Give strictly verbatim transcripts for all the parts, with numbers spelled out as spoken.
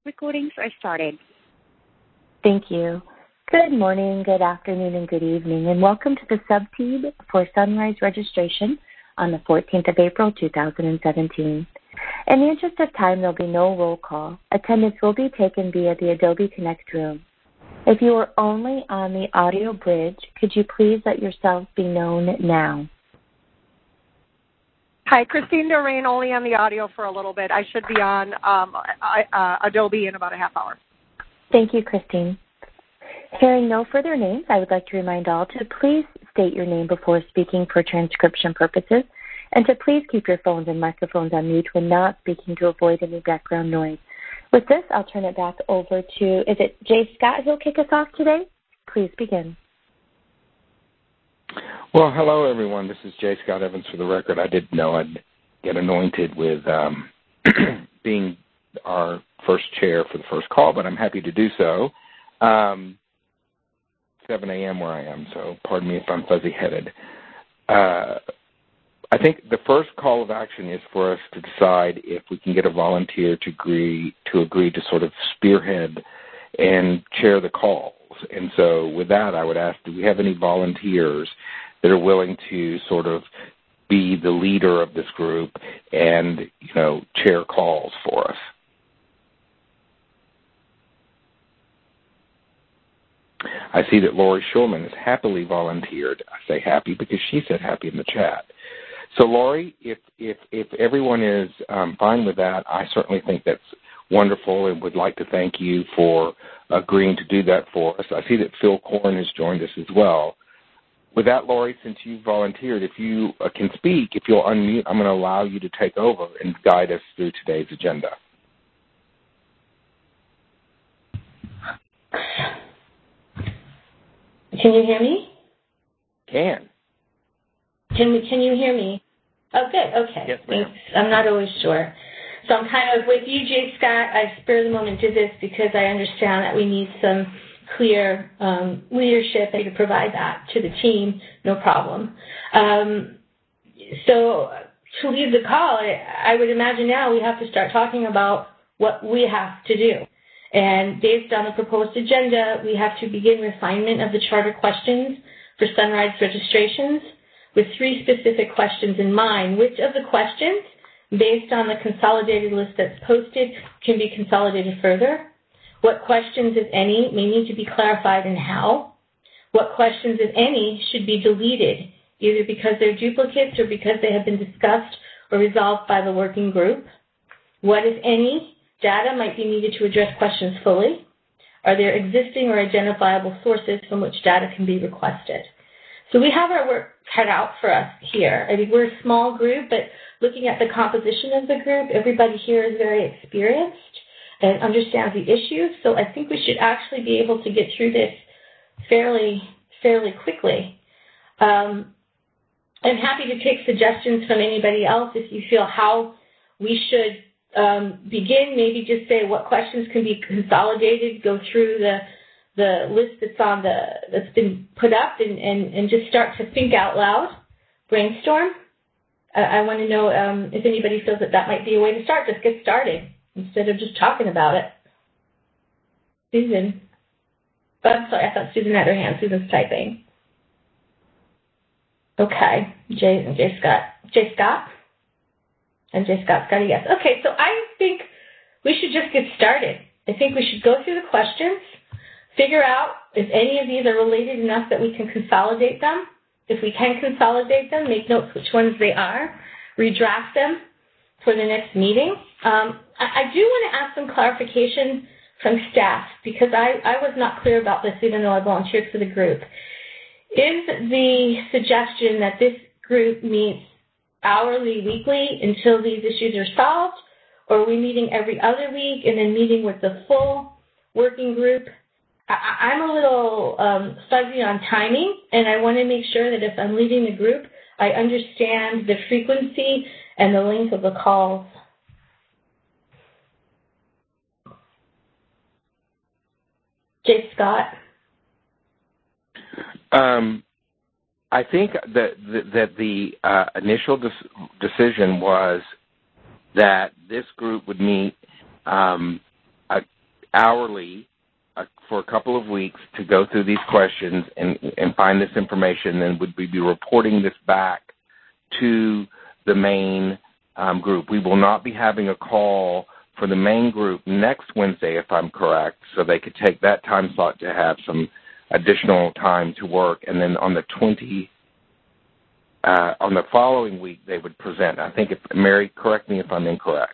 Recordings are started. Thank you. Good morning, good afternoon, and good evening, and welcome to the sub-team for Sunrise registration on the fourteenth of April, two thousand seventeen. In the interest of time, there will be no roll call. Attendance will be taken via the Adobe Connect room. If you are only on the audio bridge, could you please let yourself be known now? Hi, Christine Doreen, only on the audio for a little bit. I should be on um, uh, Adobe in about a half hour. Thank you, Christine. Hearing no further names, I would like to remind all to please state your name before speaking for transcription purposes, and to please keep your phones and microphones on mute when not speaking to avoid any background noise. With this, I'll turn it back over to, is it Jay Scott who'll kick us off today? Please begin. Well, hello, everyone. This is Jay Scott Evans for the record. I didn't know I'd get anointed with um, being our first chair for the first call, but I'm happy to do so. Um, seven a.m. where I am, so pardon me if I'm fuzzy-headed. Uh, I think the first call of action is for us to decide if we can get a volunteer to agree to agree to sort of spearhead and chair the calls. And so with that, I would ask, do we have any volunteers that are willing to sort of be the leader of this group and, you know, chair calls for us? I see that Lori Schulman has happily volunteered. I say happy because she said happy in the chat. So, Lori, if if, if everyone is um, fine with that, I certainly think that's wonderful and would like to thank you for agreeing to do that for us. I see that Phil Korn has joined us as well. With that, Lori, since you volunteered, if you uh, can speak, if you'll unmute, I'm going to allow you to take over and guide us through today's agenda. Can you hear me? Can. Can we, Can you hear me? Oh, good. Okay. Yes, ma'am. Thanks. I'm not always sure. So I'm kind of with you, Jay Scott. I spur the moment did this because I understand that we need some clear um, leadership to provide that to the team. No problem. Um, so to lead the call, I, I would imagine now we have to start talking about what we have to do. And based on the proposed agenda, we have to begin refinement of the charter questions for Sunrise registrations with three specific questions in mind. Which of the questions, based on the consolidated list that's posted, can be consolidated further? What questions, if any, may need to be clarified and how? What questions, if any, should be deleted, either because they're duplicates or because they have been discussed or resolved by the working group? What, if any, data might be needed to address questions fully? Are there existing or identifiable sources from which data can be requested? So we have our work cut out for us here. I mean, we're a small group, but looking at the composition of the group, everybody here is very experienced and understands the issues. So I think we should actually be able to get through this fairly, fairly quickly. Um, I'm happy to take suggestions from anybody else if you feel how we should Um, begin, maybe just say what questions can be consolidated, go through the the list that's on the that's been put up, and, and, and just start to think out loud, brainstorm. I, I want to know um, if anybody feels that that might be a way to start. Just get started instead of just talking about it. Susan. Oh, I'm sorry, I thought Susan had her hand. Susan's typing. Okay, Jay, Jay Scott. Jay Scott? And Jay Scott's got a yes. Okay, so I think we should just get started. I think we should go through the questions, figure out if any of these are related enough that we can consolidate them. If we can consolidate them, make notes which ones they are, redraft them for the next meeting. Um, I, I do want to ask some clarification from staff because I, I was not clear about this even though I volunteered for the group. Is the suggestion that this group meets hourly, weekly until these issues are solved, or are we meeting every other week and then meeting with the full working group? I, I'm a little um, fuzzy on timing, and I want to make sure that if I'm leading the group, I understand the frequency and the length of the calls. Jay Scott? Um, I think that that the uh, initial de- decision was that this group would meet um, a, hourly uh, for a couple of weeks to go through these questions and, and find this information, then would we be reporting this back to the main um, group. We will not be having a call for the main group next Wednesday, if I'm correct, so they could take that time slot to have some additional time to work, and then on the twentieth, uh, on the following week, they would present. I think, if, Mary, correct me if I'm incorrect.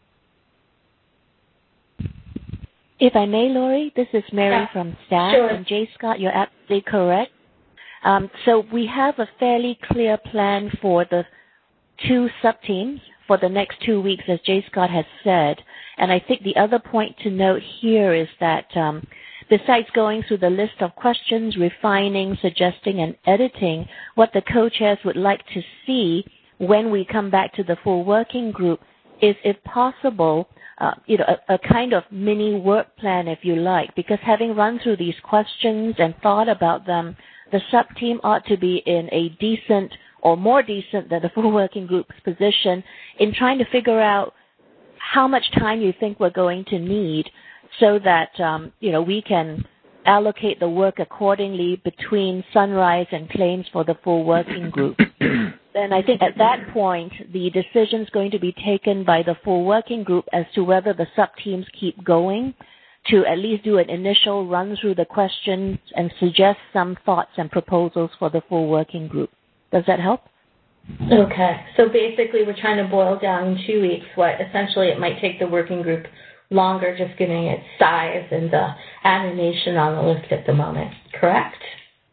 If I may, Lori, this is Mary yeah. from staff, sure. and J. Scott, you're absolutely correct. Um, so we have a fairly clear plan for the two sub-teams for the next two weeks, as J. Scott has said. And I think the other point to note here is that um, besides going through the list of questions, refining, suggesting, and editing, what the co-chairs would like to see when we come back to the full working group is, if possible, uh, you know, a, a kind of mini work plan, if you like, because having run through these questions and thought about them, the sub-team ought to be in a decent or more decent than the full working group's position in trying to figure out how much time you think we're going to need so that, um, you know, we can allocate the work accordingly between Sunrise and claims for the full working group. Then I think at that point, the decision is going to be taken by the full working group as to whether the sub-teams keep going to at least do an initial run through the questions and suggest some thoughts and proposals for the full working group. Does that help? Okay. So basically we're trying to boil down in two weeks what essentially it might take the working group longer, just given its size and the animation on the list at the moment. Correct?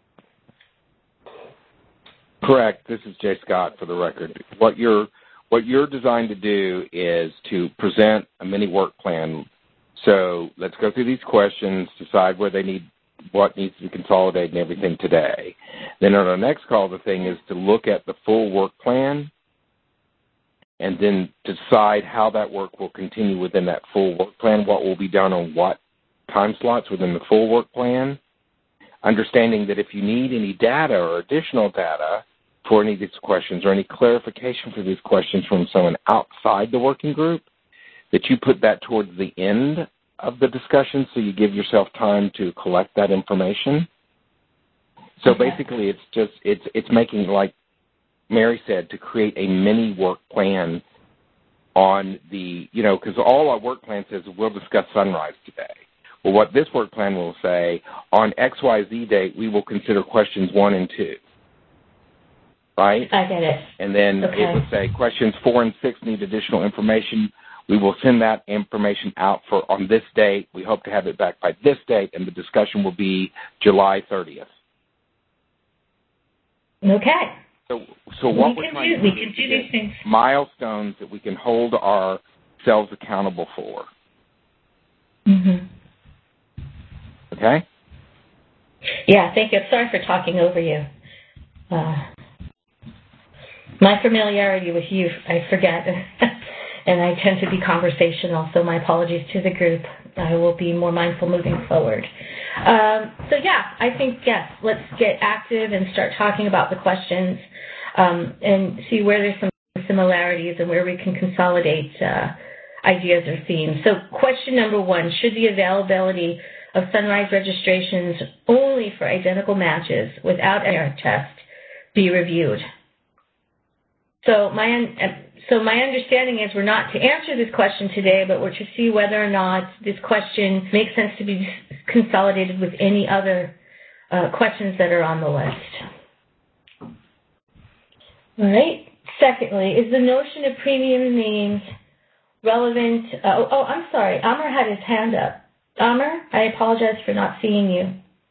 Correct. This is Jay Scott for the record. What you're what you're designed to do is to present a mini work plan. So let's go through these questions, decide where they need what needs to be consolidated and everything today. Then on our next call, the thing is to look at the full work plan and then decide how that work will continue within that full work plan, what will be done on what time slots within the full work plan, understanding that if you need any data or additional data for any of these questions or any clarification for these questions from someone outside the working group, that you put that towards the end of the discussion so you give yourself time to collect that information. So okay. Basically it's just, it's it's making, like Mary said, to create a mini work plan on the, you know, because all our work plan says we'll discuss Sunrise today. Well, what this work plan will say, on X Y Z date, we will consider questions one and two. Right? I get it. And then okay. it would say questions four and six need additional information. We will send that information out for on this date. We hope to have it back by this date, and the discussion will be July thirtieth. Okay. So, so what we we're can trying do, to we do can is do to these get things. milestones that we can hold ourselves accountable for. Mm-hmm. Okay? Yeah, thank you. Sorry for talking over you. Uh, my familiarity with you, I forget, and I tend to be conversational, so my apologies to the group. I will be more mindful moving forward. Um, so, yeah, I think, yes, let's get active and start talking about the questions um, and see where there's some similarities and where we can consolidate uh, ideas or themes. So question number one, should the availability of Sunrise registrations only for identical matches without a merit test be reviewed? So my so my understanding is we're not to answer this question today, but we're to see whether or not this question makes sense to be consolidated with any other uh, questions that are on the list. All right. Secondly, is the notion of premium names relevant? Uh, oh, oh, I'm sorry. Amr had his hand up. Amr, I apologize for not seeing you.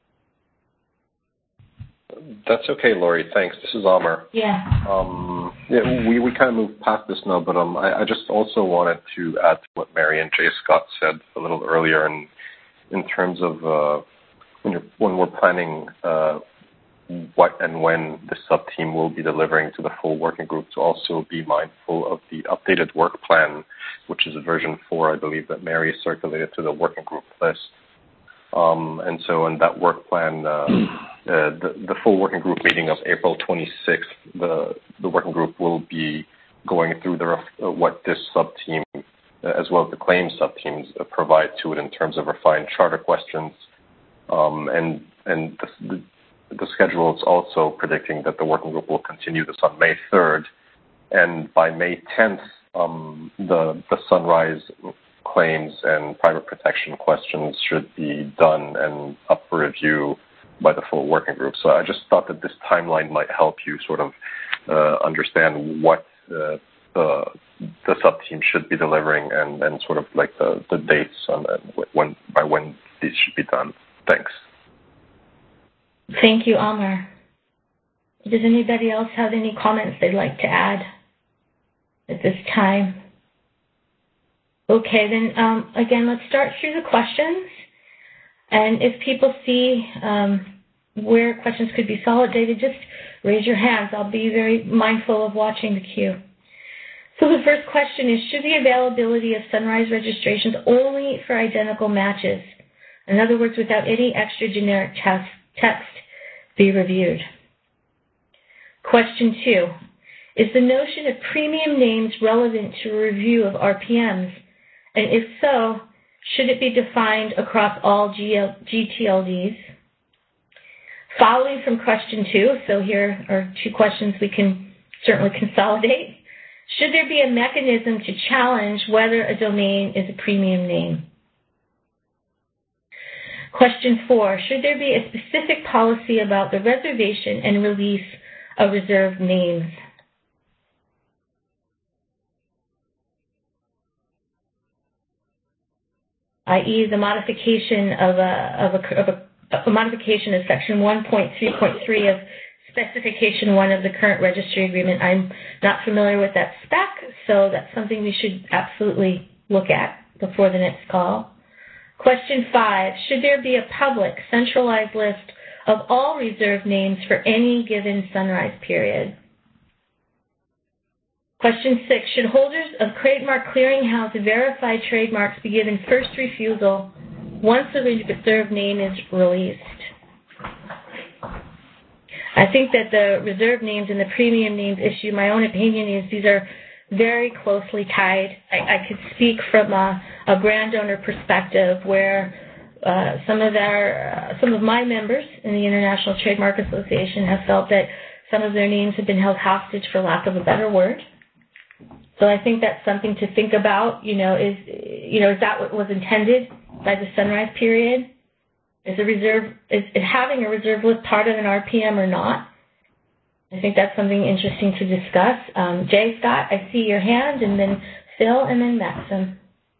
That's okay, Lori. Thanks. This is Amr. Yeah. Um, yeah, we, we kind of moved past this now, but um, I, I just also wanted to add to what Mary and Jay Scott said a little earlier in, in terms of uh, when, you're, when we're planning uh, what and when the sub-team will be delivering to the full working group, to also be mindful of the updated work plan, which is version four, I believe, that Mary circulated to the working group list. Um, and so in that work plan, uh, uh, the, the full working group meeting of April twenty-sixth, the, the working group will be going through the, uh, what this sub-team as well as the claims sub-teams uh, provide to it in terms of refined charter questions. Um, and and the, the, the schedule is also predicting that the working group will continue this on May third. And by May tenth, um, the, the Sunrise claims and private protection questions should be done and up for review by the full working group. So I just thought that this timeline might help you sort of uh, understand what uh, the the sub-team should be delivering and, and sort of like the, the dates on when by when these should be done. Thanks. Thank you, Amar. Does anybody else have any comments they'd like to add at this time? Okay, then um, again, let's start through the questions. And if people see um, where questions could be consolidated, just raise your hands. I'll be very mindful of watching the queue. So the first question is, should the availability of Sunrise registrations only for identical matches, in other words, without any extra generic test, text, be reviewed? Question two, is the notion of premium names relevant to a review of R P Ms? And if so, should it be defined across all G T L Ds? Following from question two, so here are two questions we can certainly consolidate. Should there be a mechanism to challenge whether a domain is a premium name? Question four, should there be a specific policy about the reservation and release of reserved names? that is the modification of a, of a, of a, a modification of section one point three point three of specification one of the current registry agreement. I'm not familiar with that spec, so that's something we should absolutely look at before the next call. Question five, should there be a public, centralized list of all reserved names for any given Sunrise period? Question six, should holders of Trademark Clearinghouse verified trademarks be given first refusal once a reserved name is released? I think that the reserved names and the premium names issue, my own opinion is these are very closely tied. I, I could speak from a, a brand owner perspective where uh, some of our, uh, some of my members in the International Trademark Association have felt that some of their names have been held hostage, for lack of a better word. So I think that's something to think about. You know, is you know is that what was intended by the Sunrise period? Is a reserve is, is having a reserve list part of an R P M or not? I think that's something interesting to discuss. Um, Jay Scott, I see your hand, and then Phil, and then Maxim.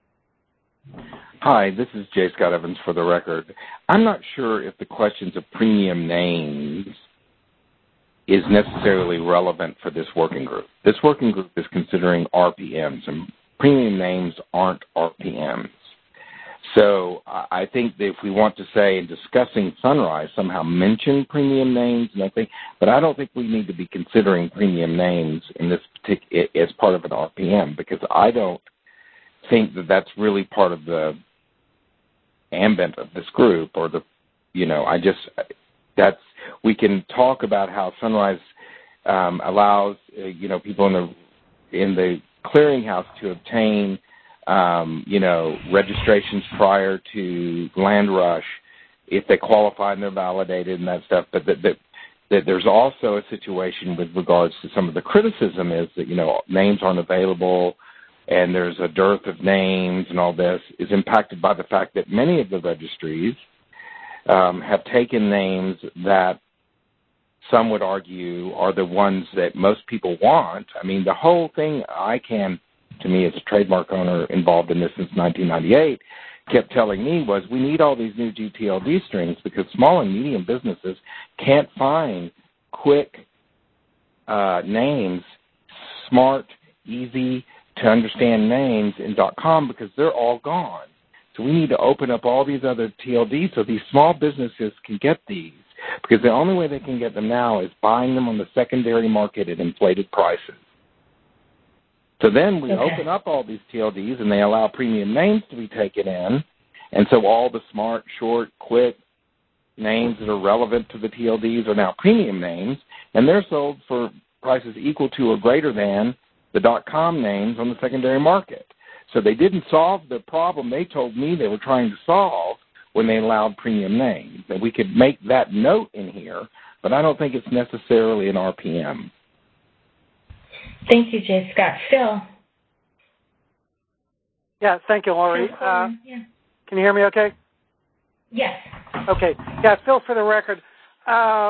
Hi, this is Jay Scott Evans for the record. I'm not sure if the questions of premium names is necessarily relevant for this working group. This working group is considering R P Ms, and premium names aren't R P Ms. So I think that if we want to say in discussing Sunrise, somehow mention premium names, and I think, but I don't think we need to be considering premium names in this particular as part of an R P M, because I don't think that that's really part of the ambit of this group, or the, you know, I just that's we can talk about how Sunrise um, allows uh, you know people in the in the clearinghouse to obtain Um, you know, registrations prior to land rush if they qualify and they're validated and that stuff, but that, that, that there's also a situation with regards to some of the criticism is that, you know, names aren't available and there's a dearth of names and all this is impacted by the fact that many of the registries um, have taken names that some would argue are the ones that most people want. I mean, the whole thing I can to me as a trademark owner involved in this since nineteen ninety-eight, kept telling me was we need all these new G T L D strings because small and medium businesses can't find quick uh, names, smart, easy to understand names in .com because they're all gone. So we need to open up all these other T L Ds so these small businesses can get these, because the only way they can get them now is buying them on the secondary market at inflated prices. So then we okay. open up all these T L Ds and they allow premium names to be taken in. And so all the smart, short, quick names that are relevant to the T L Ds are now premium names, and they're sold for prices equal to or greater than the .com names on the secondary market. So they didn't solve the problem they told me they were trying to solve when they allowed premium names. And we could make that note in here, but I don't think it's necessarily an R P M. Thank you, J. Scott. Phil? Yeah, thank you, Lori. Uh, yeah. Can you hear me okay? Yes. Okay. Yeah, Phil, for the record, uh,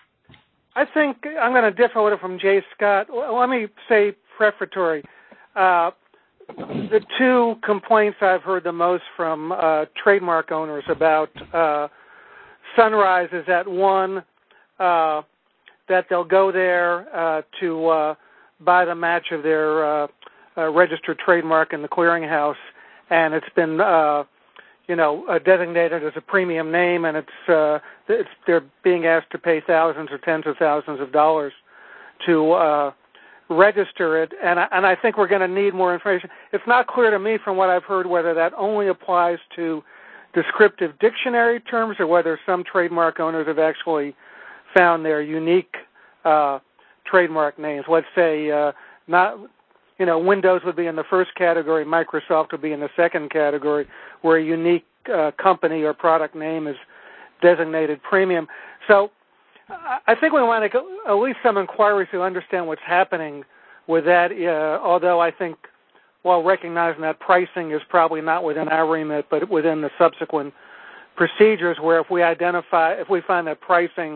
I think I'm going to differ a little from J. Scott. Let me say prefatory. Uh, the two complaints I've heard the most from uh, trademark owners about uh, Sunrise is that, one, uh, that they'll go there uh, to uh, buy the match of their uh, uh, registered trademark in the clearinghouse, and it's been, uh, you know, uh, designated as a premium name, and it's, uh, it's they're being asked to pay thousands or tens of thousands of dollars to uh, register it, and I, and I think we're going to need more information. It's not clear to me from what I've heard whether that only applies to descriptive dictionary terms or whether some trademark owners have actually found their unique uh, trademark names. Let's say uh, not, you know, Windows would be in the first category, Microsoft would be in the second category, where a unique uh, company or product name is designated premium. So I think we want to go, at least some inquiries to understand what's happening with that, uh, although I think while recognizing that pricing is probably not within our remit, but within the subsequent procedures where if we identify, if we find that pricing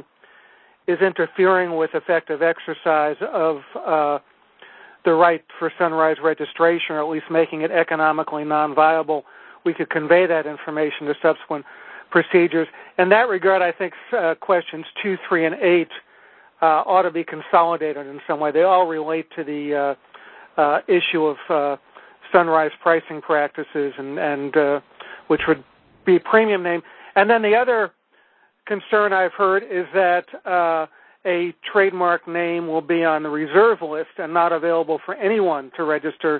is interfering with effective exercise of uh, the right for Sunrise registration, or at least making it economically non-viable, we could convey that information to subsequent procedures. In that regard, I think uh, questions two, three, and eight uh, ought to be consolidated in some way. They all relate to the uh, uh, issue of uh, Sunrise pricing practices, and, and uh, which would be premium name. And then the other concern I've heard is that uh, a trademark name will be on the reserve list and not available for anyone to register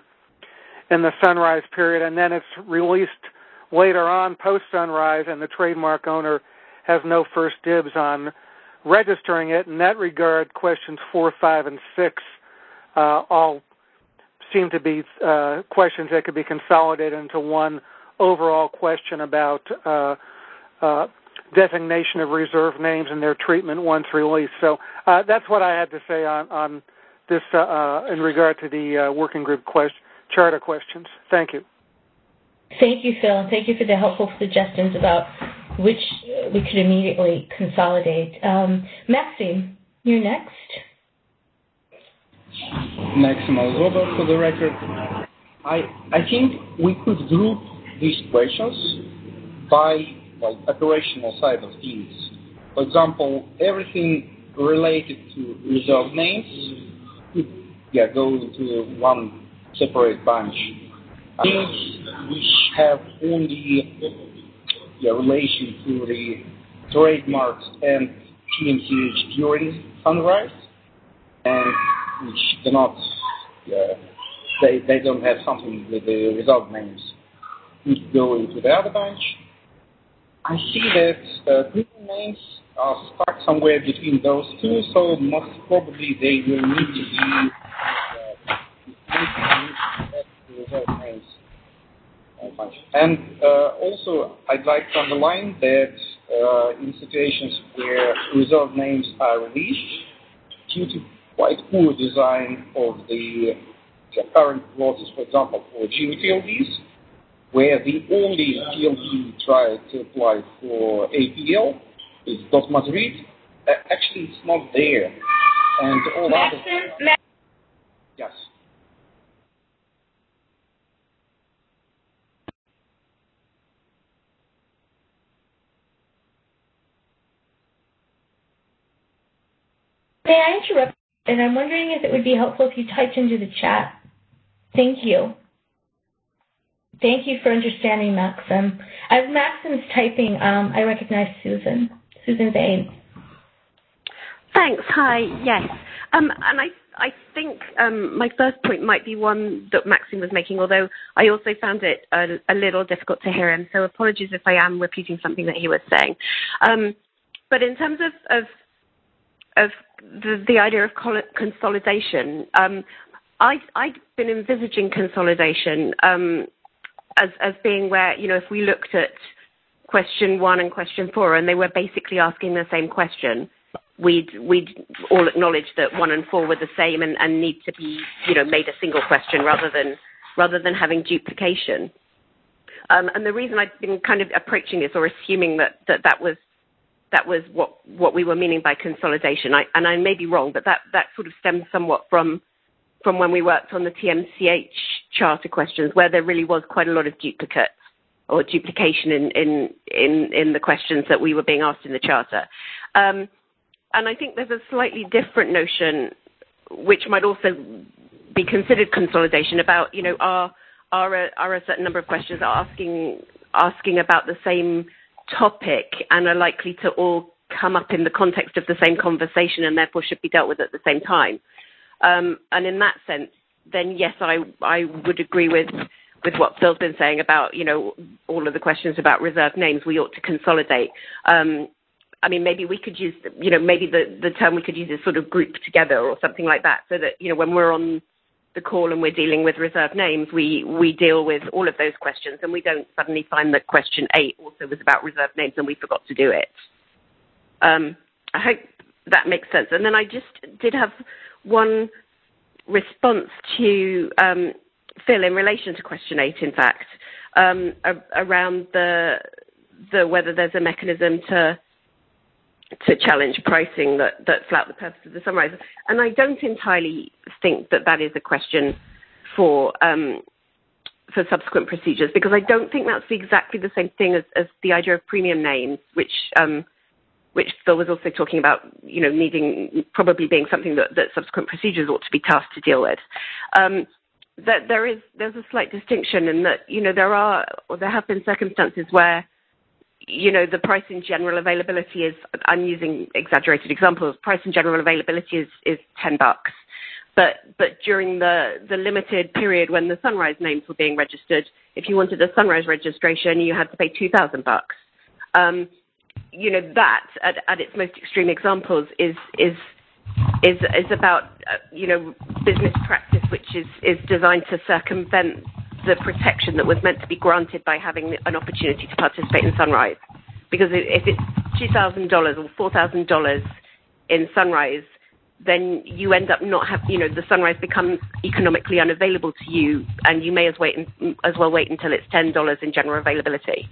in the Sunrise period, and then it's released later on post-Sunrise, and the trademark owner has no first dibs on registering it. In that regard, questions four, five, and six uh, all seem to be uh, questions that could be consolidated into one overall question about uh, uh, designation of reserve names and their treatment once released. So uh, that's what I had to say on, on this uh, uh, in regard to the uh, working group question, charter questions. Thank you. Thank you, Phil, and thank you for the helpful suggestions about which we could immediately consolidate. Um, Maxime, you're next. Maxime Alzoba, for the record. I I think we could group these questions by like operational side of things. For example, everything related to reserve names could yeah, go into one separate bunch. Things which have only yeah, relation to the trademarks and T M C H during Sunrise, and which do not, yeah, they, they don't have something with the result names, would go into the other bunch. I see that uh, premium names are stuck somewhere between those two, so most probably they will need to be uh, the result names. And uh, also, I'd like to underline that uh, in situations where reserved names are released, due to quite poor design of the, the current clauses, for example, for G T L Ds, where the only T L D tried to apply for A P L is .must read, uh, actually it's not there. And all Maxim, other... Max- Yes. May I interrupt? And I'm wondering if it would be helpful if you typed into the chat. Thank you. Thank you for understanding, Maxim. As Maxim's typing, um, I recognize Susan. Susan Bain. Thanks. Hi. Yes. Um, and I, I think um, my first point might be one that Maxim was making, although I also found it a, a little difficult to hear him. So apologies if I am repeating something that he was saying. Um, but in terms of, of of the, the idea of consolidation, um, I, I'd been envisaging consolidation um, as, as being where, you know, if we looked at question one and question four and they were basically asking the same question, we'd, we'd all acknowledge that one and four were the same and, and need to be, you know, made a single question rather than, rather than having duplication. Um, and the reason I've been kind of approaching this or assuming that that, that was that was what, what we were meaning by consolidation, I, and I may be wrong, but that, that sort of stems somewhat from from when we worked on the T M C H charter questions, where there really was quite a lot of duplicate or duplication in, in, in, in the questions that we were being asked in the charter. Um, and I think there's a slightly different notion, which might also be considered consolidation, about, you know, are Are a, are a certain number of questions asking asking about the same topic and are likely to all come up in the context of the same conversation and therefore should be dealt with at the same time. Um, and in that sense, then yes, I I would agree with with what Phil's been saying about, you know, all of the questions about reserved names. We ought to consolidate. Um, I mean, maybe we could use, you know, maybe the, the term we could use is sort of group together or something like that, so that, you know, when we're on the call and we're dealing with reserved names, we, we deal with all of those questions and we don't suddenly find that question eight also was about reserved names and we forgot to do it. Um, I hope that makes sense. And then I just did have one response to um, Phil in relation to question eight, in fact, um, a- around the the whether there's a mechanism to to challenge pricing that, that flout the purpose of the Sunrise. And I don't entirely think that that is a question for um, for subsequent procedures, because I don't think that's exactly the same thing as, as the idea of premium names, which um, which Phil was also talking about, you know, needing, probably being something that, that subsequent procedures ought to be tasked to deal with. Um, that there is, there's a slight distinction in that, you know, there are, or there have been circumstances where, you know, the price in general availability is, I'm using exaggerated examples, price in general availability is, is ten bucks. But, but during the, the limited period when the Sunrise names were being registered, if you wanted a Sunrise registration, you had to pay two thousand bucks. Um, you know, that at, at its most extreme examples is, is, is, is about, uh, you know, business practice, which is, is designed to circumvent the protection that was meant to be granted by having an opportunity to participate in Sunrise. Because if it's two thousand dollars or four thousand dollars in Sunrise, then you end up not have, you know, the Sunrise becomes economically unavailable to you, and you may as, wait in, as well wait until it's ten dollars in general availability.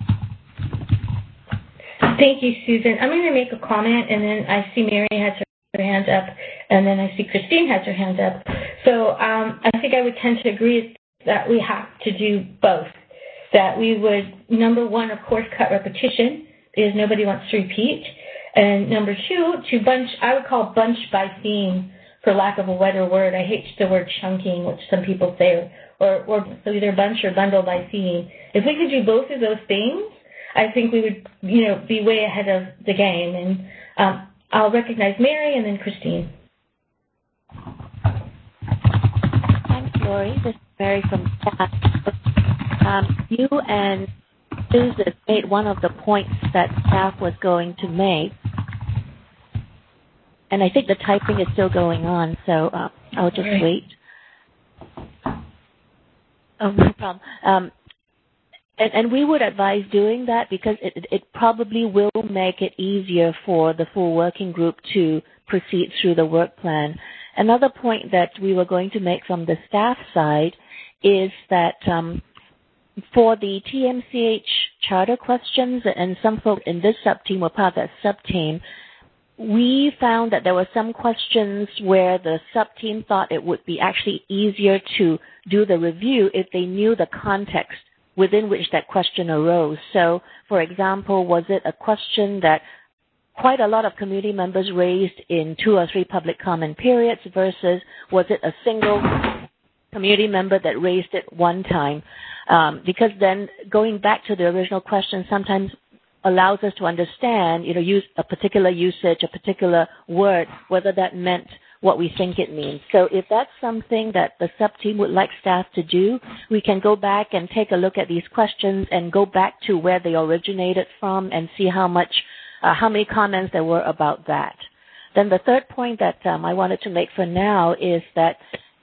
Thank you, Susan. I'm going to make a comment, and then I see Mary has her hand up, and then I see Christine has her hand up. So um, I think I would tend to agree that we have to do both. That we would, number one, of course, cut repetition, because nobody wants to repeat. And number two, to bunch, I would call bunch by theme, for lack of a better word. I hate the word chunking, which some people say, or, or so either bunch or bundle by theme. If we could do both of those things, I think we would, you know, be way ahead of the game. And um, I'll recognize Mary and then Christine. Thanks, Lori. This is Mary from staff. Um, you and Susan made one of the points that staff was going to make. And I think the typing is still going on, so uh, I'll just right. wait. Oh, no problem. Um, and, and we would advise doing that because it, it probably will make it easier for the full working group to proceed through the work plan. Another point that we were going to make from the staff side is that um, for the T M C H charter questions, and some folks in this sub-team were part of that sub-team, we found that there were some questions where the sub-team thought it would be actually easier to do the review if they knew the context within which that question arose. So, for example, was it a question that quite a lot of community members raised in two or three public comment periods versus was it a single community member that raised it one time? Um, because then going back to the original question sometimes allows us to understand, you know, use a particular usage, a particular word, whether that meant what we think it means. So if that's something that the sub-team would like staff to do, we can go back and take a look at these questions and go back to where they originated from and see how much, uh, how many comments there were about that. Then the third point that um, I wanted to make for now is that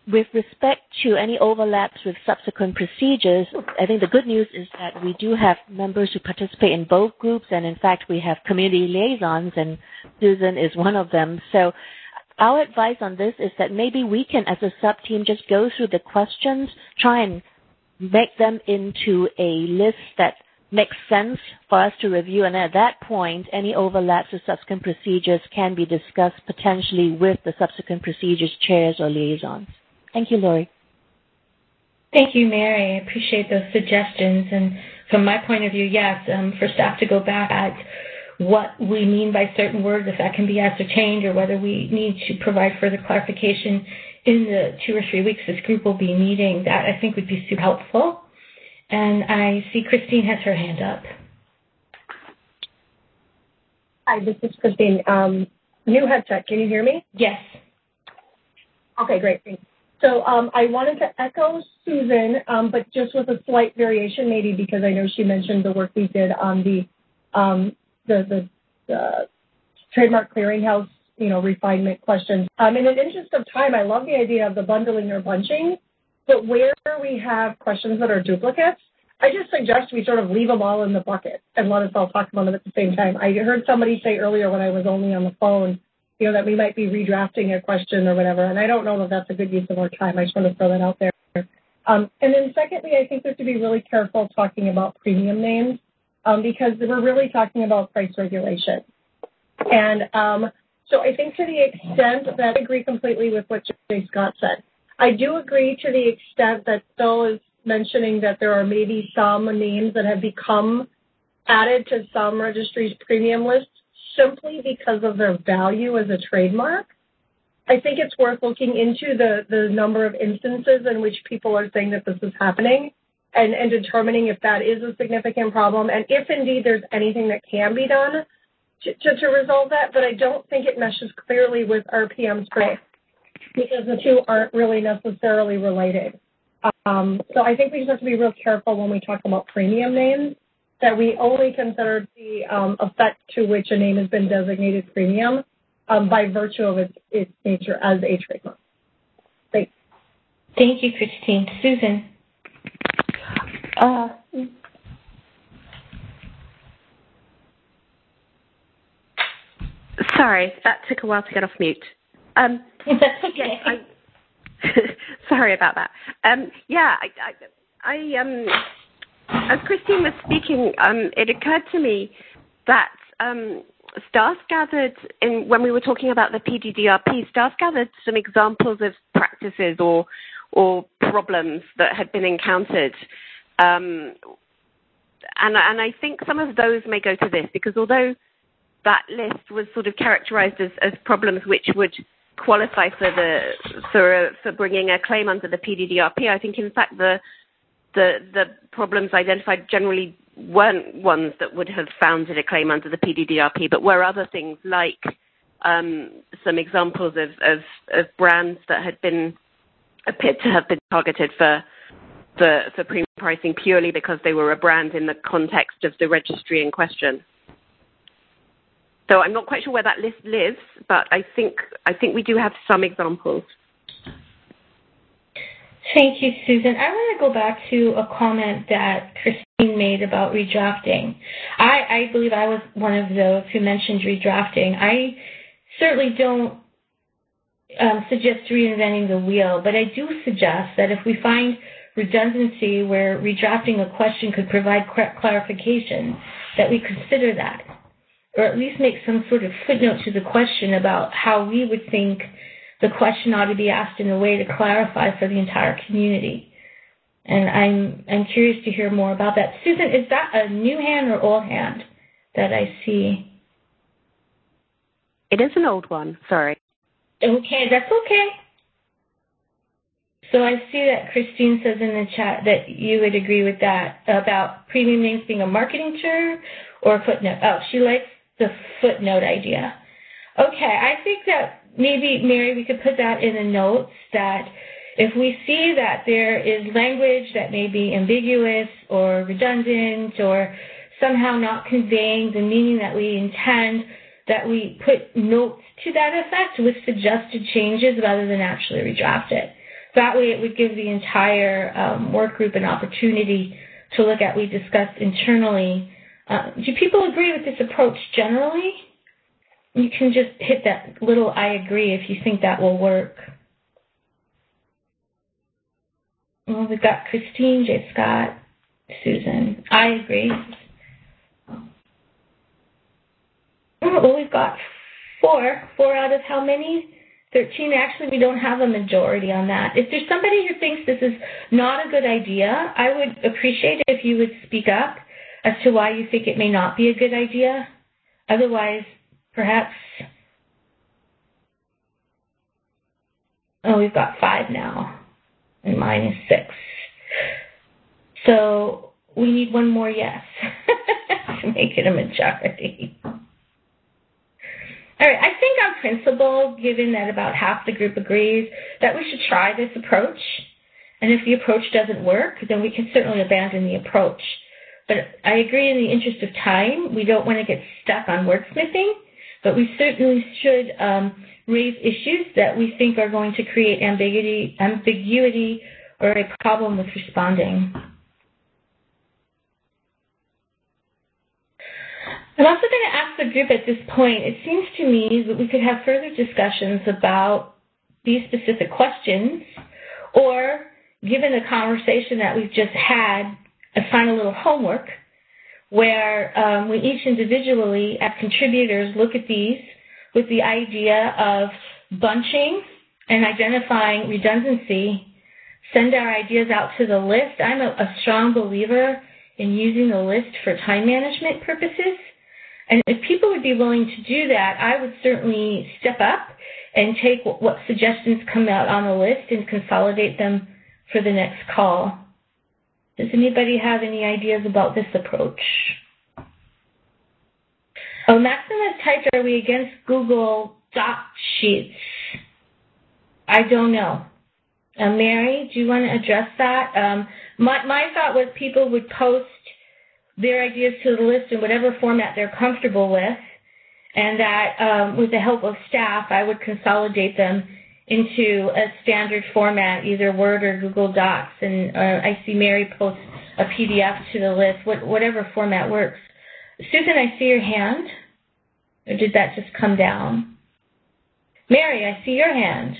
with respect to any overlaps with subsequent procedures, I think the good news is that we do have members who participate in both groups, and in fact we have community liaisons, and Susan is one of them. So our advice on this is that maybe we can, as a sub-team, just go through the questions, try and make them into a list that makes sense for us to review, and at that point, any overlaps with subsequent procedures can be discussed potentially with the subsequent procedures chairs or liaisons. Thank you, Lori. Thank you, Mary. I appreciate those suggestions. And from my point of view, yes, um, for staff to go back at what we mean by certain words, if that can be ascertained, or whether we need to provide further clarification in the two or three weeks this group will be meeting, that I think would be super helpful. And I see Christine has her hand up. Hi, this is Christine. Um, new headset. Can you hear me? Yes. Okay, great. Thanks. So um, I wanted to echo Susan, um, but just with a slight variation, maybe because I know she mentioned the work we did on the um, the, the, the trademark clearinghouse, you know, refinement questions. Um, in the interest of time, I love the idea of the bundling or bunching. But where we have questions that are duplicates, I just suggest we sort of leave them all in the bucket and let us all talk about them at the same time. I heard somebody say earlier when I was only on the phone, you know, that we might be redrafting a question or whatever, and I don't know if that's a good use of our time. I just want to throw that out there. Um, and then secondly, I think we have to be really careful talking about premium names um, because we're really talking about price regulation. And um, so I think to the extent that I agree completely with what Jay Scott said. I do agree to the extent that Phil is mentioning that there are maybe some names that have become added to some registries' premium lists simply because of their value as a trademark. I think it's worth looking into the, the number of instances in which people are saying that this is happening and, and determining if that is a significant problem and if indeed there's anything that can be done to, to, to resolve that, but I don't think it meshes clearly with R P M spray, because the two aren't really necessarily related. Um, so I think we just have to be real careful when we talk about premium names, that we only consider the um, effect to which a name has been designated premium um, by virtue of its, its nature as a trademark. Thanks. Thank you, Christine. Susan? Uh, Sorry, that took a while to get off mute. Um, That's okay. I, sorry about that. Um, yeah, I, I, I um, as Christine was speaking, um, it occurred to me that um, staff gathered, in, when we were talking about the P D D R P, staff gathered some examples of practices or or problems that had been encountered. Um, and, and I think some of those may go to this, because although that list was sort of characterized as, as problems which would qualify for the for for bringing a claim under the P D D R P, I think in fact the the the problems identified generally weren't ones that would have founded a claim under the P D D R P, but were other things like um, some examples of, of of brands that had been appeared to have been targeted for for for premium pricing purely because they were a brand in the context of the registry in question. So I'm not quite sure where that list lives, but I think I think we do have some examples. Thank you, Susan. I want to go back to a comment that Christine made about redrafting. I, I believe I was one of those who mentioned redrafting. I certainly don't um, suggest reinventing the wheel, but I do suggest that if we find redundancy where redrafting a question could provide clarification, that we consider that, or at least make some sort of footnote to the question about how we would think the question ought to be asked in a way to clarify for the entire community. And I'm I'm curious to hear more about that. Susan, is that a new hand or old hand that I see? It is an old one, sorry. Okay, that's okay. So I see that Christine says in the chat that you would agree with that about premium names being a marketing term or a footnote. Oh, she likes the footnote idea. Okay, I think that maybe, Mary, we could put that in the notes, that if we see that there is language that may be ambiguous or redundant or somehow not conveying the meaning that we intend, that we put notes to that effect with suggested changes rather than actually redraft it. That way it would give the entire um, work group an opportunity to look at what we discussed internally. Uh, do people agree with this approach generally? You can just hit that little I agree if you think that will work. Well, we've got Christine, J. Scott, Susan. I agree. Oh, well, we've got four. Four out of how many? thirteen. Actually, we don't have a majority on that. If there's somebody who thinks this is not a good idea, I would appreciate it if you would speak up as to why you think it may not be a good idea. Otherwise, perhaps... Oh, we've got five now, and mine is six. So we need one more yes to make it a majority. All right, I think on principle, given that about half the group agrees, that we should try this approach. And if the approach doesn't work, then we can certainly abandon the approach. But I agree, in the interest of time, we don't want to get stuck on wordsmithing, but we certainly should um, raise issues that we think are going to create ambiguity, ambiguity or a problem with responding. I'm also going to ask the group at this point, it seems to me that we could have further discussions about these specific questions, or given the conversation that we've just had, assign a little homework where um, we each individually, as contributors, look at these with the idea of bunching and identifying redundancy, send our ideas out to the list. I'm a, a strong believer in using the list for time management purposes. And if people would be willing to do that, I would certainly step up and take what suggestions come out on the list and consolidate them for the next call. Does anybody have any ideas about this approach? Oh, Maxim has typed, are we against Google Doc Sheets? I don't know. Uh, Mary, do you want to address that? Um, my, my thought was people would post their ideas to the list in whatever format they're comfortable with, and that um, with the help of staff, I would consolidate them into a standard format, either Word or Google Docs. And uh, I see Mary post a P D F to the list, what, whatever format works. Susan, I see your hand. Or did that just come down? Mary, I see your hand.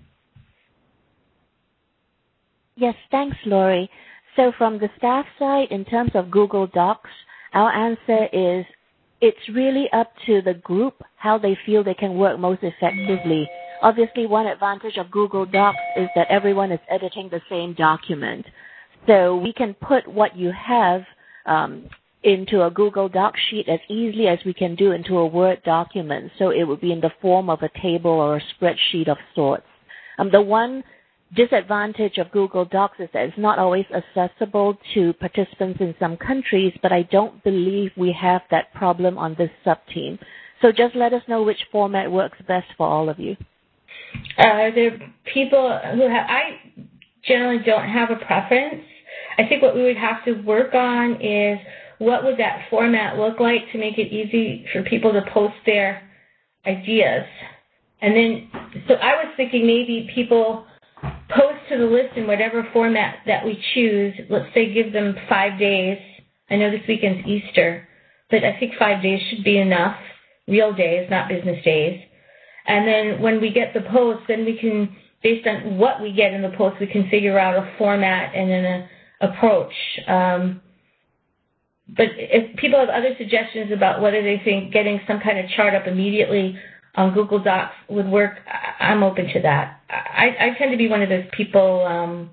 Yes, thanks, Lori. So from the staff side, in terms of Google Docs, our answer is it's really up to the group how they feel they can work most effectively. Obviously, one advantage of Google Docs is that everyone is editing the same document. So we can put what you have um, into a Google Doc sheet as easily as we can do into a Word document. So it would be in the form of a table or a spreadsheet of sorts. Um, the one disadvantage of Google Docs is that it's not always accessible to participants in some countries, but I don't believe we have that problem on this sub-team. So just let us know which format works best for all of you. Uh, there are people who have, I generally don't have a preference. I think what we would have to work on is what would that format look like to make it easy for people to post their ideas. And then, so I was thinking maybe people post to the list in whatever format that we choose. Let's say give them five days. I know this weekend's Easter, but I think five days should be enough. Real days, not business days. And then when we get the post, then we can, based on what we get in the post, we can figure out a format and an approach. Um, but if people have other suggestions about whether they think getting some kind of chart up immediately on Google Docs would work, I'm open to that. I, I tend to be one of those people um,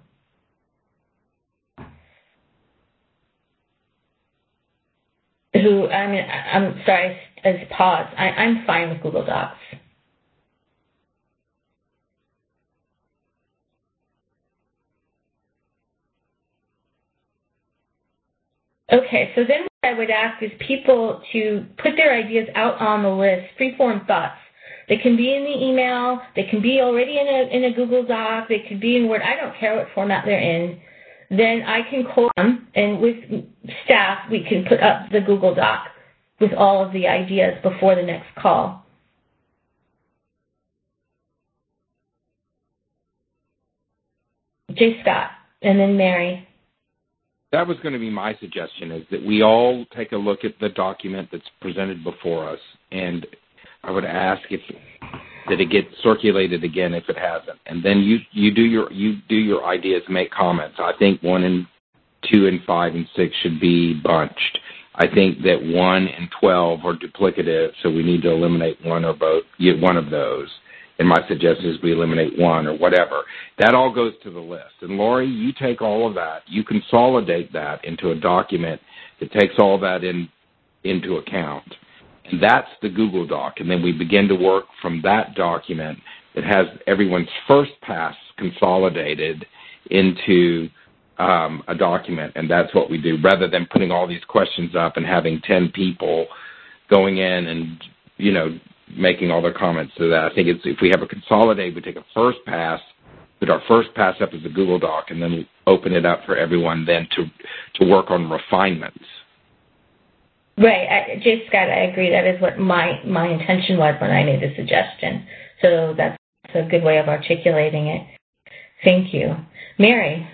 who, I mean, I'm sorry, as pause, I, I'm fine with Google Docs. Okay, so then what I would ask is people to put their ideas out on the list, free-form thoughts. They can be in the email, they can be already in a, in a Google Doc, they could be in Word, I don't care what format they're in. Then I can call them, and with staff, we can put up the Google Doc with all of the ideas before the next call. J. Scott, and then Mary. That was going to be my suggestion, is that we all take a look at the document that's presented before us, and I would ask if that it gets circulated again if it hasn't, and then you, you do your you do your ideas, make comments. I think one and two and five and six should be bunched. I think that one and twelve are duplicative, so we need to eliminate one or both, one of those. And my suggestion is we eliminate one or whatever. That all goes to the list. And Lori, you take all of that, you consolidate that into a document that takes all that in into account. And that's the Google Doc. And then we begin to work from that document that has everyone's first pass consolidated into um, a document. And that's what we do, rather than putting all these questions up and having ten people going in and, you know, making all their comments to that. I think it's, if we have a consolidate, we take a first pass, put our first pass up as a Google Doc, and then open it up for everyone then to to work on refinements. Right. I, J. Scott, I agree. That is what my, my intention was when I made the suggestion. So that's a good way of articulating it. Thank you. Mary.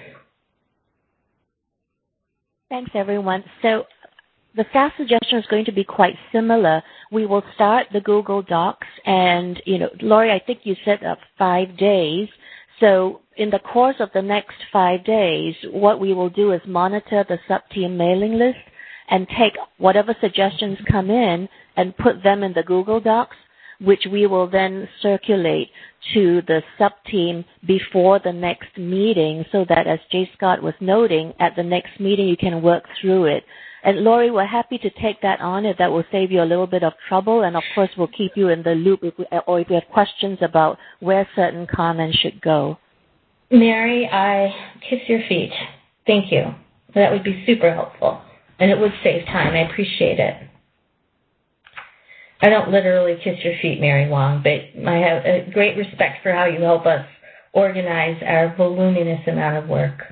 Thanks, everyone. So the staff suggestion is going to be quite similar. We will start the Google Docs, and, you know, Lori, I think you set up five days. So in the course of the next five days, what we will do is monitor the sub-team mailing list and take whatever suggestions come in and put them in the Google Docs, which we will then circulate to the sub-team before the next meeting, so that, as J. Scott was noting, at the next meeting you can work through it. And Lori, we're happy to take that on if that will save you a little bit of trouble. And of course, we'll keep you in the loop if we, or if you have questions about where certain comments should go. Mary, I kiss your feet. Thank you. That would be super helpful. And it would save time. I appreciate it. I don't literally kiss your feet, Mary Wong, but I have a great respect for how you help us organize our voluminous amount of work.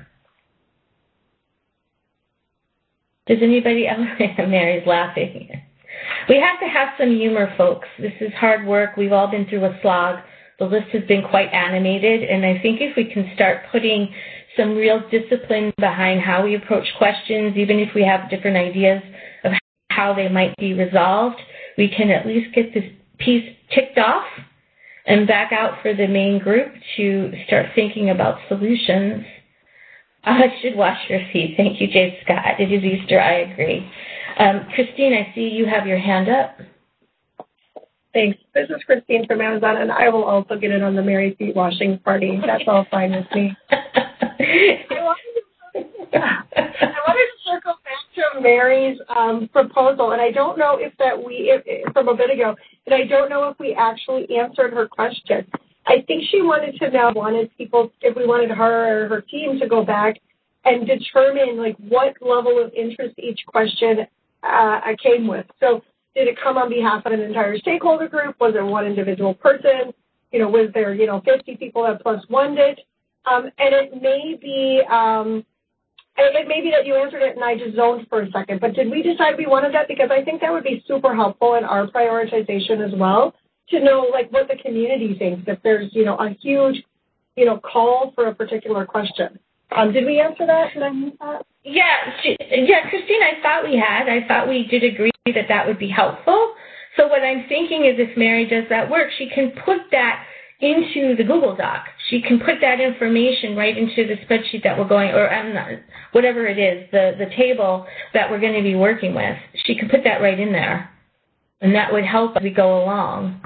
Does anybody else? Mary's laughing. We have to have some humor, folks. This is hard work. We've all been through a slog. The list has been quite animated, and I think if we can start putting some real discipline behind how we approach questions, even if we have different ideas of how they might be resolved, we can at least get this piece ticked off and back out for the main group to start thinking about solutions. I should wash your feet. Thank you, J. Scott. It is Easter. I agree. Um, Christine, I see you have your hand up. Thanks. This is Christine from Amazon, and I will also get in on the Mary feet washing party. That's all fine with me. I wanted to circle back to Mary's um, proposal, and I don't know if that we, if, if, from a bit ago, and I don't know if we actually answered her question. I think she wanted to know, wanted people, if we wanted her or her team to go back and determine, like, what level of interest each question uh, came with. So did it come on behalf of an entire stakeholder group? Was it one individual person? You know, was there, you know, fifty people that plus one did? Um, and it may be, um, it may be that you answered it and I just zoned for a second, but did we decide we wanted that? Because I think that would be super helpful in our prioritization as well, to know, like, what the community thinks if there's, you know, a huge, you know, call for a particular question. Um, did we answer that? Did I miss that? Yeah, she, yeah, Christine, I thought we had. I thought we did agree that that would be helpful. So what I'm thinking is, if Mary does that work, she can put that into the Google Doc. She can put that information right into the spreadsheet that we're going, or I'm not, whatever it is, the, the table that we're going to be working with. She can put that right in there, and that would help as we go along.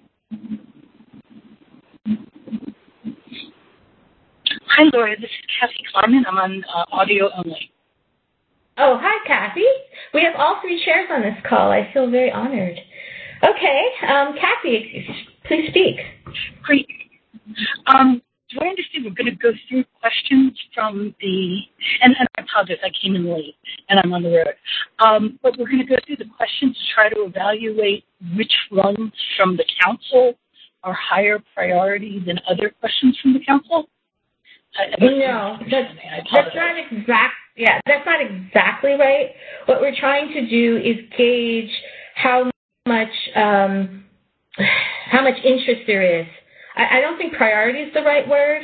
Hi, Laura. This is Kathy Kleiman. I'm on uh, audio only. Oh, hi, Kathy. We have all three chairs on this call. I feel very honored. Okay, um, Kathy, please speak. Great. Um, do I understand we're going to go through questions from the, and, and I apologize, I came in late, and I'm on the road. Um, but we're going to go through the questions to try to evaluate which ones from the council are higher priority than other questions from the council? I, I no, that's, that's not exact. Yeah, that's not exactly right. What we're trying to do is gauge how much um, how much interest there is. I, I don't think priority is the right word.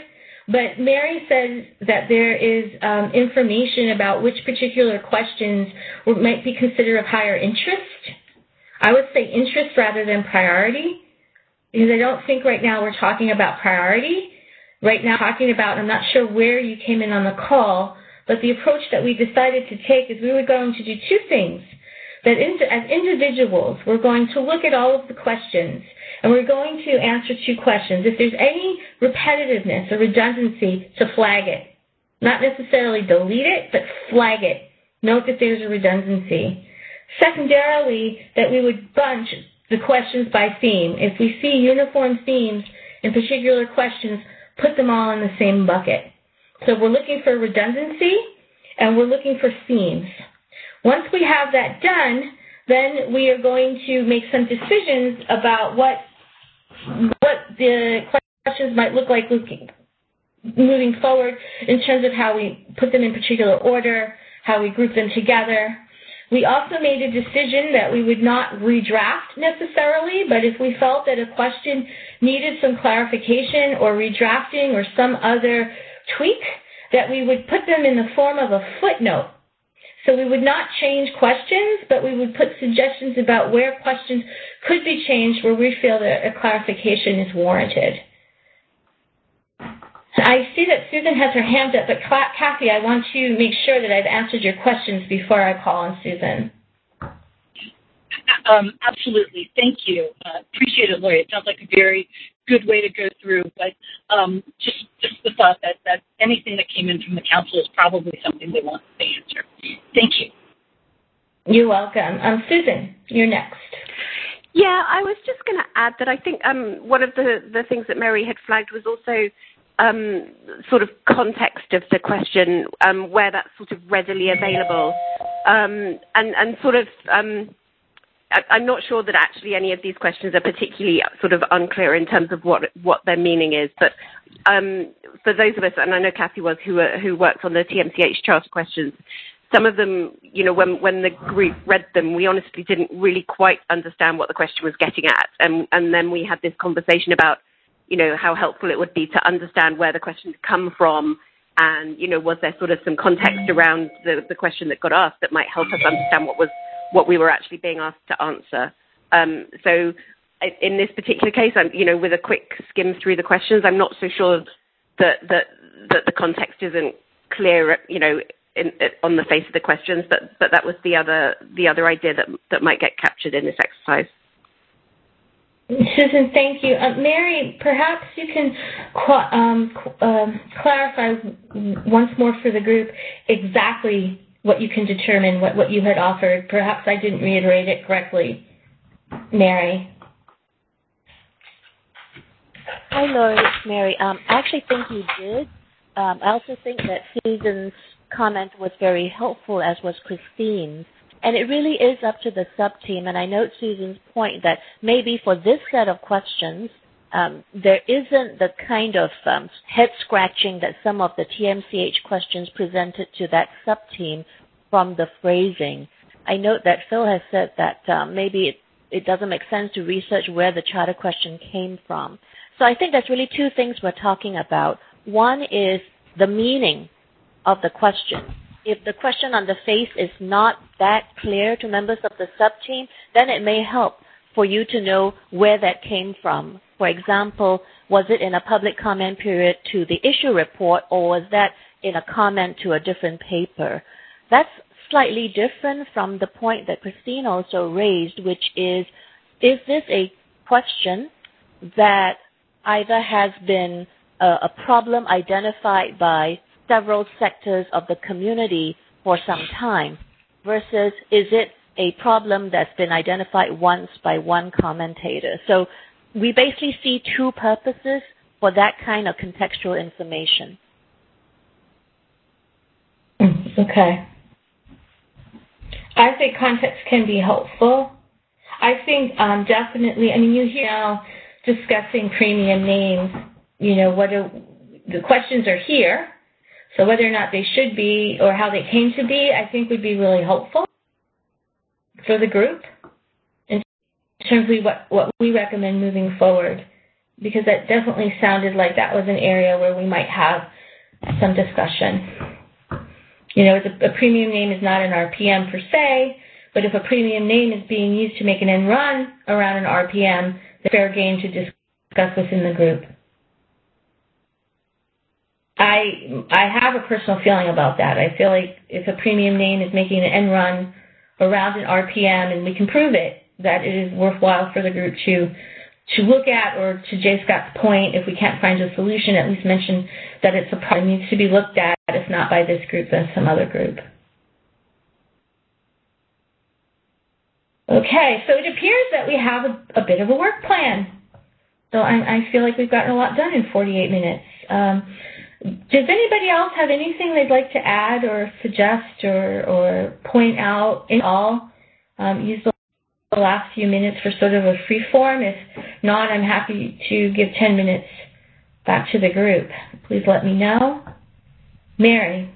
But Mary says that there is um, information about which particular questions might be considered of higher interest. I would say interest rather than priority, because I don't think right now we're talking about priority. Right now, talking about, I'm not sure where you came in on the call, but the approach that we decided to take is we were going to do two things. That in, as individuals, we're going to look at all of the questions, and we're going to answer two questions. If there's any repetitiveness or redundancy, to flag it. Not necessarily delete it, but flag it. Note that there's a redundancy. Secondarily, that we would bunch the questions by theme. If we see uniform themes in particular questions, put them all in the same bucket. So we're looking for redundancy, and we're looking for themes. Once we have that done, then we are going to make some decisions about what what the questions might look like moving forward in terms of how we put them in particular order, how we group them together. We also made a decision that we would not redraft necessarily, but if we felt that a question needed some clarification or redrafting or some other tweak, that we would put them in the form of a footnote. So we would not change questions, but we would put suggestions about where questions could be changed where we feel that a clarification is warranted. I see that Susan has her hand up, but Kathy, I want to make sure that I've answered your questions before I call on Susan. Um, absolutely. Thank you. Uh, appreciate it, Lori. It sounds like a very good way to go through, but um, just, just the thought that, that anything that came in from the council is probably something they want to answer. Thank you. You're welcome. Um, Susan, you're next. Yeah, I was just going to add that I think um, one of the, the things that Mary had flagged was also um, sort of context of the question, um, where that's sort of readily available, um, and, and sort of... Um, I'm not sure that actually any of these questions are particularly sort of unclear in terms of what what their meaning is. But um, for those of us, and I know Kathy was, who uh, who worked on the T M C H charter questions, some of them, you know, when when the group read them, we honestly didn't really quite understand what the question was getting at, and and then we had this conversation about, you know, how helpful it would be to understand where the questions come from, and you know, was there sort of some context around the the question that got asked that might help us understand what was what we were actually being asked to answer. Um, so in this particular case, I'm, you know, with a quick skim through the questions, I'm not so sure that that, that the context isn't clear, you know, in, in, on the face of the questions, but, but that was the other the other idea that, that might get captured in this exercise. Susan, thank you. Uh, Mary, perhaps you can qu- um, qu- um, clarify once more for the group exactly what you can determine, what, what you had offered. Perhaps I didn't reiterate it correctly. Mary. Hi, Lori. It's Mary. Um, I actually think you did. Um, I also think that Susan's comment was very helpful, as was Christine's. And it really is up to the sub-team. And I note Susan's point that maybe for this set of questions, um, there isn't the kind of um, head-scratching that some of the T M C H questions presented to that sub-team from the phrasing. I note that Phil has said that um, maybe it, it doesn't make sense to research where the charter question came from. So I think there's really two things we're talking about. One is the meaning of the question. If the question on the face is not that clear to members of the sub-team, then it may help for you to know where that came from. For example, was it in a public comment period to the issue report, or was that in a comment to a different paper? That's slightly different from the point that Christine also raised, which is, is this a question that either has been a, a problem identified by several sectors of the community for some time, versus is it a problem that's been identified once by one commentator? So we basically see two purposes for that kind of contextual information. Okay. I think context can be helpful. I think um, definitely, I mean, you hear now discussing premium names, you know, what are, the questions are here, so whether or not they should be or how they came to be, I think would be really helpful for the group in terms of what, what we recommend moving forward. because that definitely sounded like that was an area where we might have some discussion. You know, a, a premium name is not an R P M per se, but if a premium name is being used to make an end run around an R P M, it's fair game to discuss within the group. I I have a personal feeling about that. I feel like if a premium name is making an end run around an R P M and we can prove it, that it is worthwhile for the group to to look at, or to Jay Scott's point, if we can't find a solution, at least mention that it's a problem that needs to be looked at, if not by this group, then some other group. Okay, so it appears that we have a, a bit of a work plan. So I, I feel like we've gotten a lot done in forty-eight minutes. Um, does anybody else have anything they'd like to add or suggest or, or point out in all? Um, use the the last few minutes for sort of a free form. If not, I'm happy to give ten minutes back to the group. Please let me know. Mary.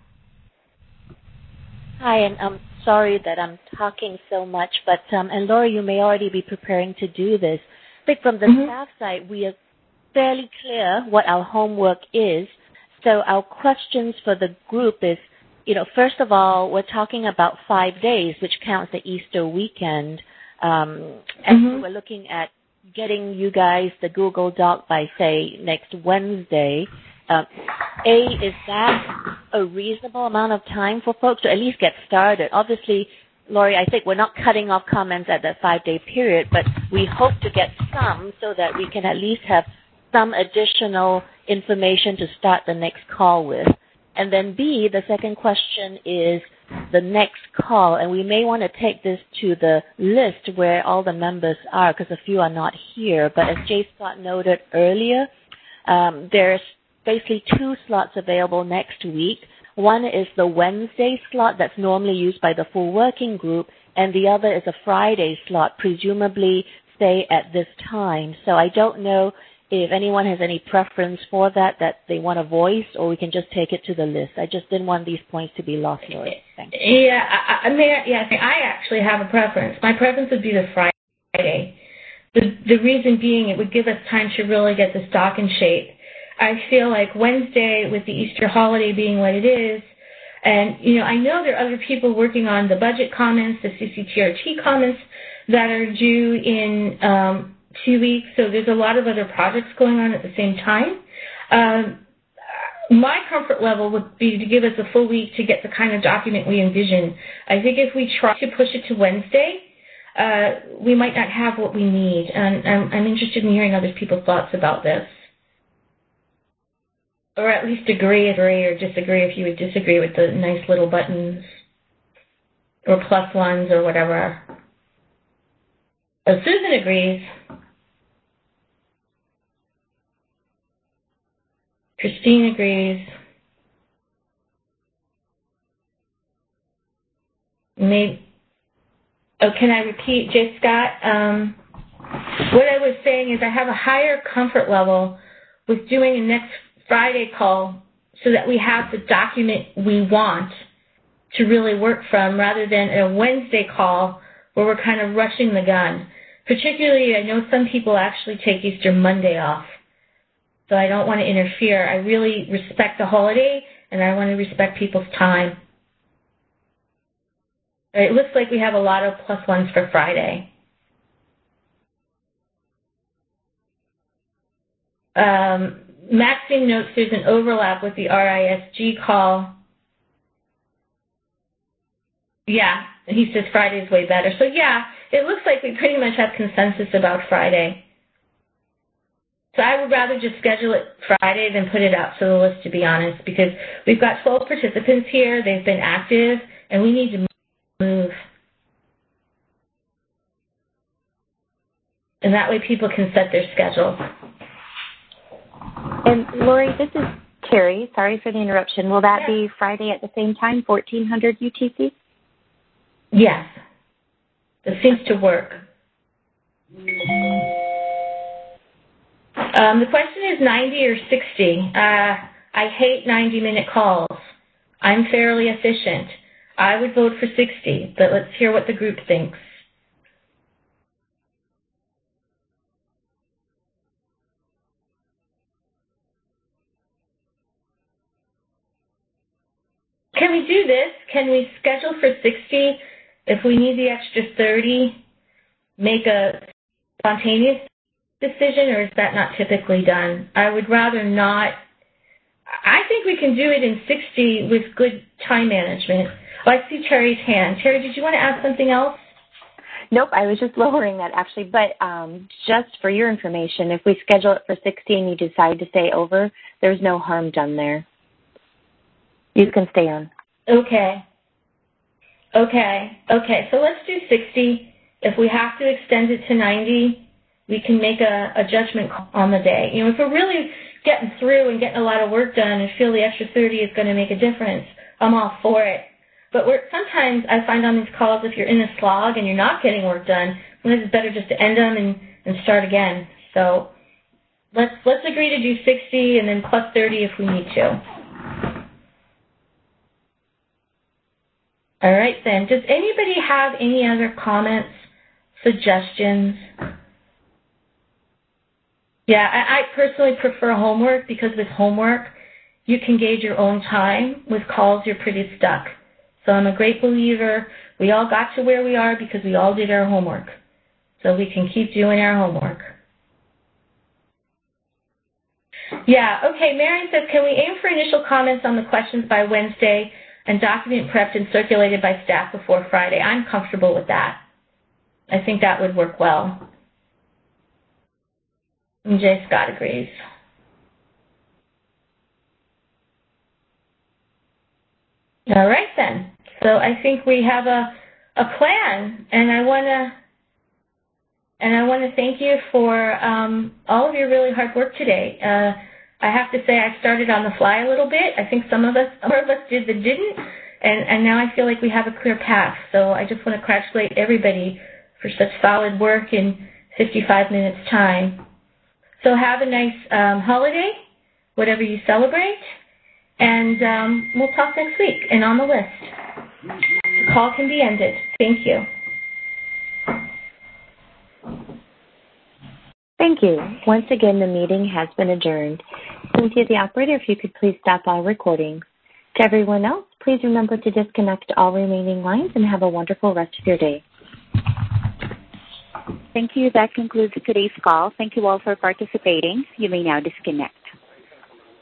Hi, and I'm sorry that I'm talking so much, but, um, and Laura, you may already be preparing to do this. I think from the mm-hmm. staff side, we are fairly clear what our homework is. So our questions for the group is, you know, first of all, we're talking about five days, which counts the Easter weekend. Um, and mm-hmm. so we're looking at getting you guys the Google Doc by, say, next Wednesday. Um, A, is that a reasonable amount of time for folks to at least get started? Obviously, Lori, I think we're not cutting off comments at that five-day period, but we hope to get some so that we can at least have some additional information to start the next call with. And then B, the second question is the next call, and we may want to take this to the list where all the members are, because a few are not here. But as Jay Scott noted earlier, um, there's basically two slots available next week. One is the Wednesday slot that's normally used by the full working group, and the other is a Friday slot, presumably stay at this time. So I don't know if anyone has any preference for that that they want to voice, or we can just take it to the list. I just didn't want these points to be lost, Lori. Thanks. Yeah, I, I mean, yeah, I actually have a preference. My preference would be the Friday. The, the reason being it would give us time to really get the stock in shape. I feel like Wednesday, with the Easter holiday being what it is, and, you know, I know there are other people working on the budget comments, the C C T R T comments that are due in um, two weeks, so there's a lot of other projects going on at the same time. Um, my comfort level would be to give us a full week to get the kind of document we envision. I think if we try to push it to Wednesday, uh, we might not have what we need, and I'm, I'm interested in hearing other people's thoughts about this. Or at least agree, agree, or disagree if you would disagree with the nice little buttons or plus ones or whatever. Oh, Susan agrees. Christine agrees. Maybe. Oh, can I repeat, Jay Scott? Um, what I was saying is I have a higher comfort level with doing a next Friday call so that we have the document we want to really work from, rather than a Wednesday call where we're kind of rushing the gun. Particularly, I know some people actually take Easter Monday off, so I don't want to interfere. I really respect the holiday, and I want to respect people's time. It looks like we have a lot of plus ones for Friday. Um, Maxine notes there's an overlap with the R I S G call. Yeah, he says Friday's way better. So yeah, it looks like we pretty much have consensus about Friday. So I would rather just schedule it Friday than put it out to the list, to be honest, because we've got twelve participants here, they've been active, and we need to move. And that way people can set their schedule. And Lori, this is Terry. Sorry for the interruption. Will that be Friday at the same time, fourteen hundred U T C? Yes. It seems to work. Um, the question is ninety or sixty. Uh, I hate ninety-minute calls. I'm fairly efficient. I would vote for sixty, but let's hear what the group thinks. can we do this? Can we schedule for sixty? If we need the extra thirty, make a spontaneous decision, or is that not typically done? I would rather not. I think we can do it in sixty with good time management. Oh, I see Terry's hand. Terry, did you want to add something else? Nope, I was just lowering that actually. But um, just for your information, if we schedule it for sixty and you decide to stay over, there's no harm done there. You can stay on. Okay. Okay. Okay. So let's do sixty. If we have to extend it to ninety, we can make a, a judgment call on the day. You know, if we're really getting through and getting a lot of work done and feel the extra thirty is going to make a difference, I'm all for it. But we're, sometimes I find on these calls, if you're in a slog and you're not getting work done, sometimes it's better just to end them and, and start again. So let's let's agree to do sixty and then plus thirty if we need to. All right, then. Does anybody have any other comments, suggestions? Yeah, I, I personally prefer homework because with homework, you can gauge your own time. With calls, you're pretty stuck. So I'm a great believer. We all got to where we are because we all did our homework. So we can keep doing our homework. Yeah, okay, Marion says, can we aim for initial comments on the questions by Wednesday and document prepped and circulated by staff before Friday? I'm comfortable with that. I think that would work well. And Jay Scott agrees. All right, then. So I think we have a, a plan, and I want to and I want to thank you for um, all of your really hard work today. Uh, I have to say I started on the fly a little bit. I think some of us, some of us did that didn't, and, and now I feel like we have a clear path. So I just want to congratulate everybody for such solid work in fifty-five minutes time. So have a nice um, holiday, whatever you celebrate, and um, we'll talk next week and on the list. The call can be ended. Thank you. Thank you. Once again, the meeting has been adjourned. Cynthia, the operator, if you could please stop all recordings. To everyone else, please remember to disconnect all remaining lines and have a wonderful rest of your day. Thank you. That concludes today's call. Thank you all for participating. You may now disconnect.